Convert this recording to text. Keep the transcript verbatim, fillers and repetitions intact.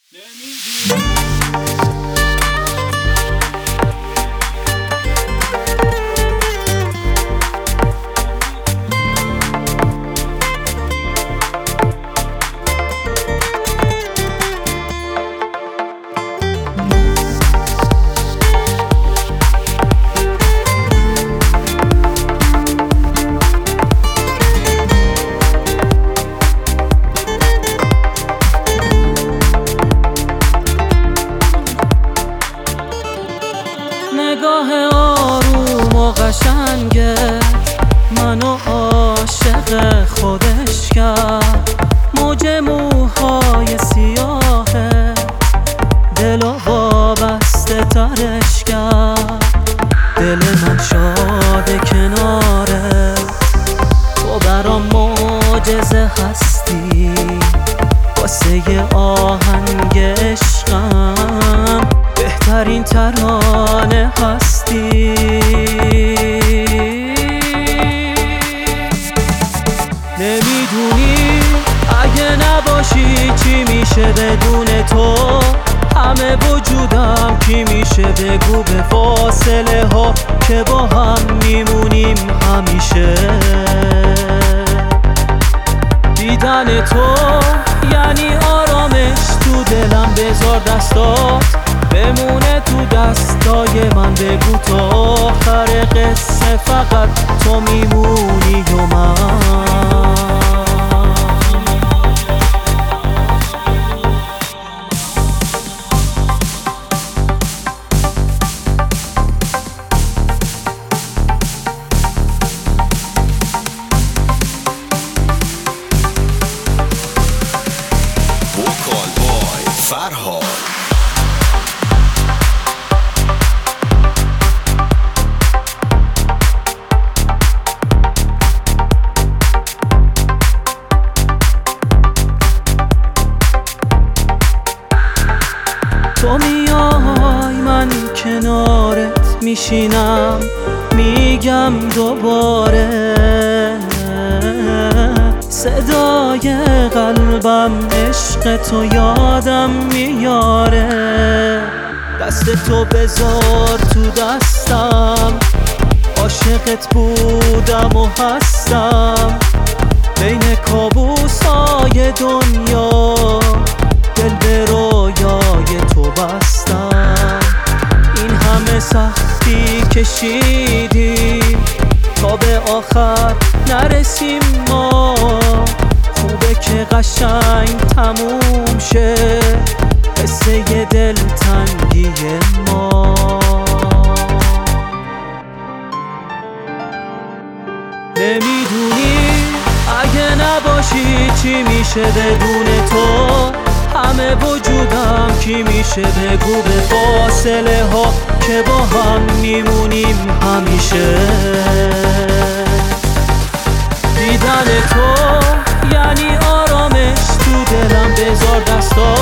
نگاه آروم و قشنگه منو عاشق خودش کرد، موج موهای سیاهه دلو وابسته ترش کرد. دل من شاده کناره تو، برام معجزه هستی، واسه آهنگ عشقم بهترین ترانه هستی. نمیدونی اگه نباشی چی میشه بدون تو، همه وجودم کی میشه بگو به فاصله ها که با هم میمونیم همیشه. دیدن تو یعنی آرامش تو دلم، بذار دستات بمونه تو دستای من، بگو تا آخر قصه فقط تو میمونی و من. فرهاد تو میای من کنارت میشینم، میگم دوباره صدای قلبم عشق تو یادم میاره. دست تو بذار تو دستم، عاشقت بودم و هستم، بین کابوسای دنیا دل به رویای تو بستم. این همه سختی کشیدیم تا به آخر نرسیم ما، خوبه که قشنگ تموم شه قصه دلتنگی ما. نمیدونی اگه نباشی چی میشه بدون تو، همه وجودم کی میشه بگو به فاصله ها که با هم میمونیم همیشه. دیدن تو یعنی آرامش تو دلم، بذار دستات